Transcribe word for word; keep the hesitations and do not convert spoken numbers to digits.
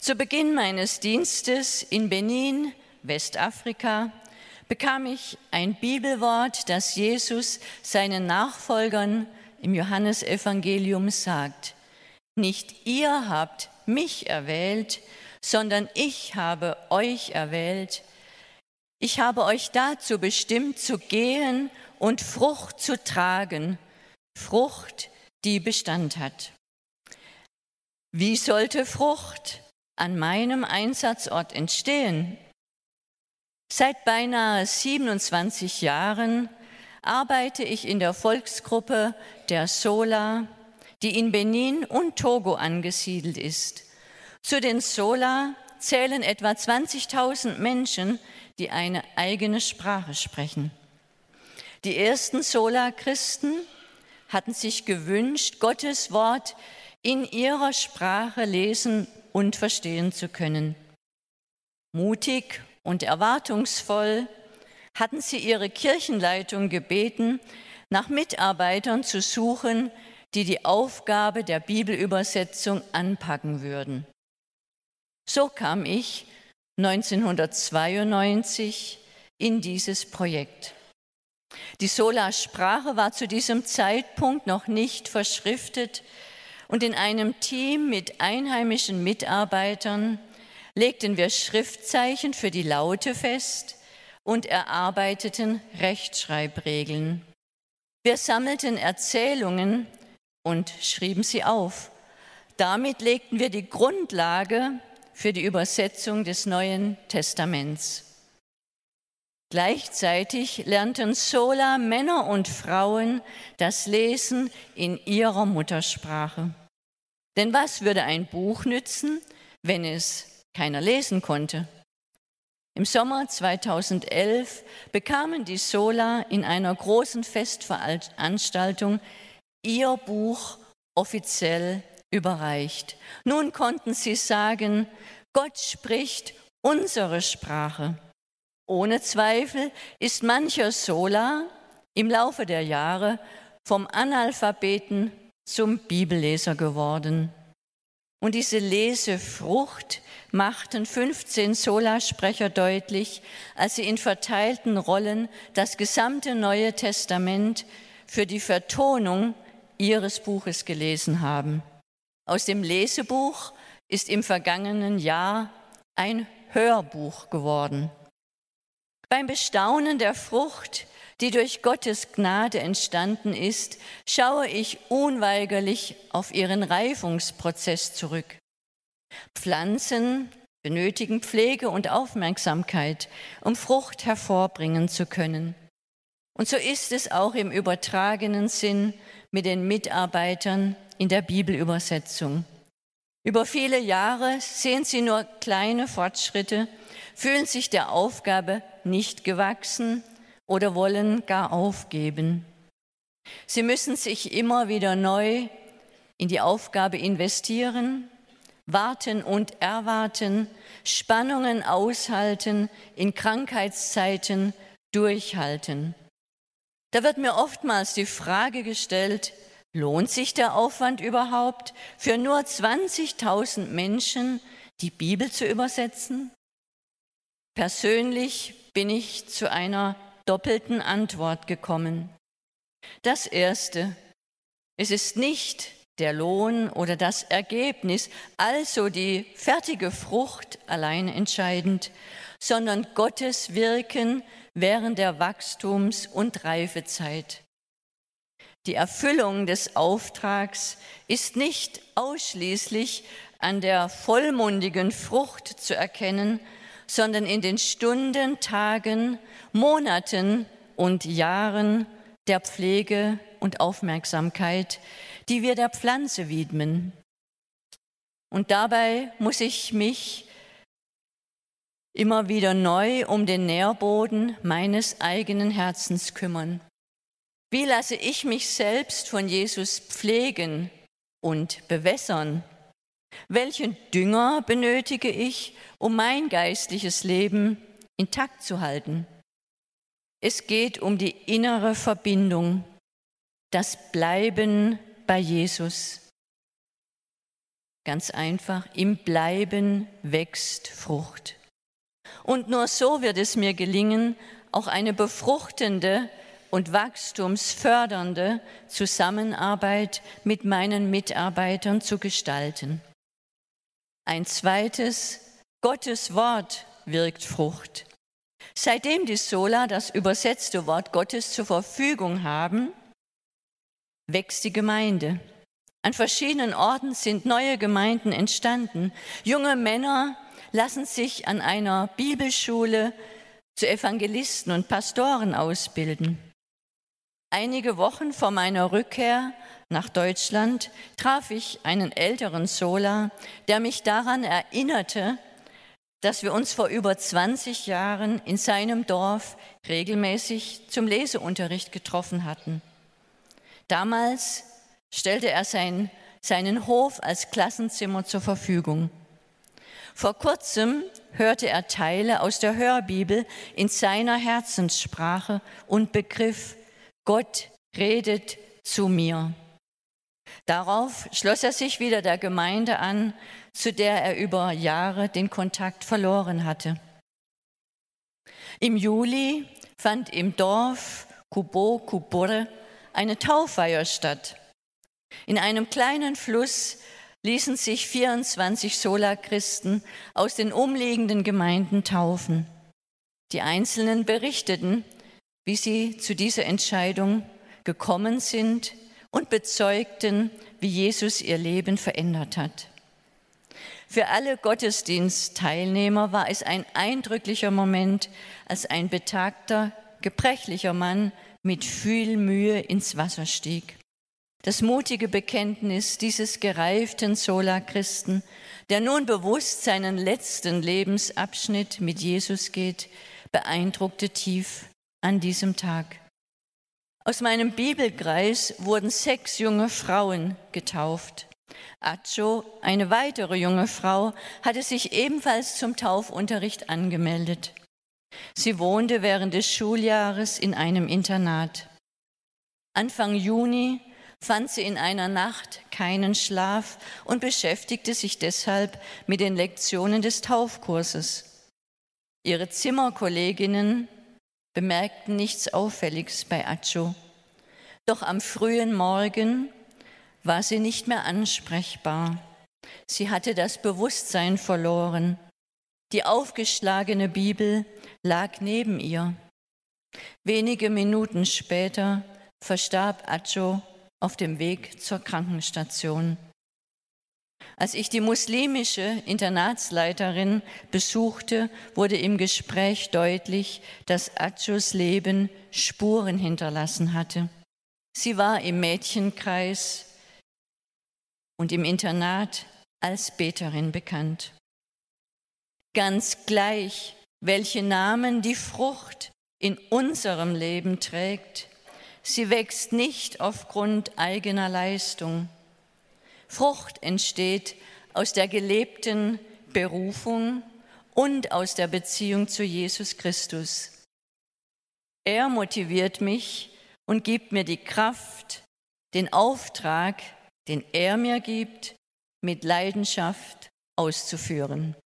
Zu Beginn meines Dienstes in Benin, Westafrika, bekam ich ein Bibelwort, das Jesus seinen Nachfolgern im Johannesevangelium sagt: Nicht ihr habt mich erwählt, sondern ich habe euch erwählt. Ich habe euch dazu bestimmt, zu gehen und Frucht zu tragen, Frucht, die Bestand hat. Wie sollte Frucht an meinem Einsatzort entstehen? Seit beinahe siebenundzwanzig Jahren arbeite ich in der Volksgruppe der Sola, die in Benin und Togo angesiedelt ist. Zu den Sola zählen etwa zwanzigtausend Menschen, die eine eigene Sprache sprechen. Die ersten Sola-Christen hatten sich gewünscht, Gottes Wort in ihrer Sprache lesen und verstehen zu können. Mutig und erwartungsvoll hatten sie ihre Kirchenleitung gebeten, nach Mitarbeitern zu suchen, die die Aufgabe der Bibelübersetzung anpacken würden. So kam ich neunzehnhundertzweiundneunzig in dieses Projekt. Die Sola-Sprache war zu diesem Zeitpunkt noch nicht verschriftet und in einem Team mit einheimischen Mitarbeitern legten wir Schriftzeichen für die Laute fest und erarbeiteten Rechtschreibregeln. Wir sammelten Erzählungen und schrieben sie auf. Damit legten wir die Grundlage für die Übersetzung des Neuen Testaments. Gleichzeitig lernten Sola Männer und Frauen das Lesen in ihrer Muttersprache. Denn was würde ein Buch nützen, wenn es keiner lesen konnte? Im Sommer zweitausendelf bekamen die Sola in einer großen Festveranstaltung ihr Buch offiziell überreicht. Nun konnten sie sagen: Gott spricht unsere Sprache. Ohne Zweifel ist mancher Sola im Laufe der Jahre vom Analphabeten zum Bibelleser geworden. Und diese Lesefrucht machten fünfzehn Sola-Sprecher deutlich, als sie in verteilten Rollen das gesamte Neue Testament für die Vertonung ihres Buches gelesen haben. Aus dem Lesebuch ist im vergangenen Jahr ein Hörbuch geworden. Beim Bestaunen der Frucht, die durch Gottes Gnade entstanden ist, schaue ich unweigerlich auf ihren Reifungsprozess zurück. Pflanzen benötigen Pflege und Aufmerksamkeit, um Frucht hervorbringen zu können. Und so ist es auch im übertragenen Sinn mit den Mitarbeitern in der Bibelübersetzung. Über viele Jahre sehen sie nur kleine Fortschritte, fühlen sich der Aufgabe nicht gewachsen oder wollen gar aufgeben. Sie müssen sich immer wieder neu in die Aufgabe investieren, warten und erwarten, Spannungen aushalten, in Krankheitszeiten durchhalten. Da wird mir oftmals die Frage gestellt: Lohnt sich der Aufwand überhaupt, für nur zwanzigtausend Menschen die Bibel zu übersetzen? Persönlich bin ich zu einer doppelten Antwort gekommen. Das Erste: Es ist nicht der Lohn oder das Ergebnis, also die fertige Frucht, allein entscheidend, sondern Gottes Wirken während der Wachstums- und Reifezeit. Die Erfüllung des Auftrags ist nicht ausschließlich an der vollmundigen Frucht zu erkennen, sondern in den Stunden, Tagen, Monaten und Jahren der Pflege und Aufmerksamkeit, die wir der Pflanze widmen. Und dabei muss ich mich immer wieder neu um den Nährboden meines eigenen Herzens kümmern. Wie lasse ich mich selbst von Jesus pflegen und bewässern? Welchen Dünger benötige ich, um mein geistliches Leben intakt zu halten? Es geht um die innere Verbindung, das Bleiben bei Jesus. Ganz einfach, im Bleiben wächst Frucht. Und nur so wird es mir gelingen, auch eine befruchtende und wachstumsfördernde Zusammenarbeit mit meinen Mitarbeitern zu gestalten. Ein zweites, Gottes Wort wirkt Frucht. Seitdem die Sola das übersetzte Wort Gottes zur Verfügung haben, wächst die Gemeinde. An verschiedenen Orten sind neue Gemeinden entstanden. Junge Männer lassen sich an einer Bibelschule zu Evangelisten und Pastoren ausbilden. Einige Wochen vor meiner Rückkehr nach Deutschland traf ich einen älteren Sola, der mich daran erinnerte, dass wir uns vor über zwanzig Jahren in seinem Dorf regelmäßig zum Leseunterricht getroffen hatten. Damals stellte er sein, seinen Hof als Klassenzimmer zur Verfügung. Vor kurzem hörte er Teile aus der Hörbibel in seiner Herzenssprache und begriff, Gott redet zu mir. Darauf schloss er sich wieder der Gemeinde an, zu der er über Jahre den Kontakt verloren hatte. Im Juli fand im Dorf Kubo Kubure eine Tauffeier statt. In einem kleinen Fluss ließen sich vierundzwanzig Sola-Christen aus den umliegenden Gemeinden taufen. Die Einzelnen berichteten, wie sie zu dieser Entscheidung gekommen sind und bezeugten, wie Jesus ihr Leben verändert hat. Für alle Gottesdienstteilnehmer war es ein eindrücklicher Moment, als ein betagter, gebrechlicher Mann mit viel Mühe ins Wasser stieg. Das mutige Bekenntnis dieses gereiften Sola-Christen, der nun bewusst seinen letzten Lebensabschnitt mit Jesus geht, beeindruckte tief an diesem Tag. Aus meinem Bibelkreis wurden sechs junge Frauen getauft. Acho, eine weitere junge Frau, hatte sich ebenfalls zum Taufunterricht angemeldet. Sie wohnte während des Schuljahres in einem Internat. Anfang Juni fand sie in einer Nacht keinen Schlaf und beschäftigte sich deshalb mit den Lektionen des Taufkurses. Ihre Zimmerkolleginnen bemerkten nichts Auffälliges bei Acho. Doch am frühen Morgen war sie nicht mehr ansprechbar. Sie hatte das Bewusstsein verloren. Die aufgeschlagene Bibel lag neben ihr. Wenige Minuten später verstarb Acho auf dem Weg zur Krankenstation. Als ich die muslimische Internatsleiterin besuchte, wurde im Gespräch deutlich, dass Achos Leben Spuren hinterlassen hatte. Sie war im Mädchenkreis und im Internat als Beterin bekannt. Ganz gleich, welche Namen die Frucht in unserem Leben trägt, sie wächst nicht aufgrund eigener Leistung. Frucht entsteht aus der gelebten Berufung und aus der Beziehung zu Jesus Christus. Er motiviert mich und gibt mir die Kraft, den Auftrag, den er mir gibt, mit Leidenschaft auszuführen.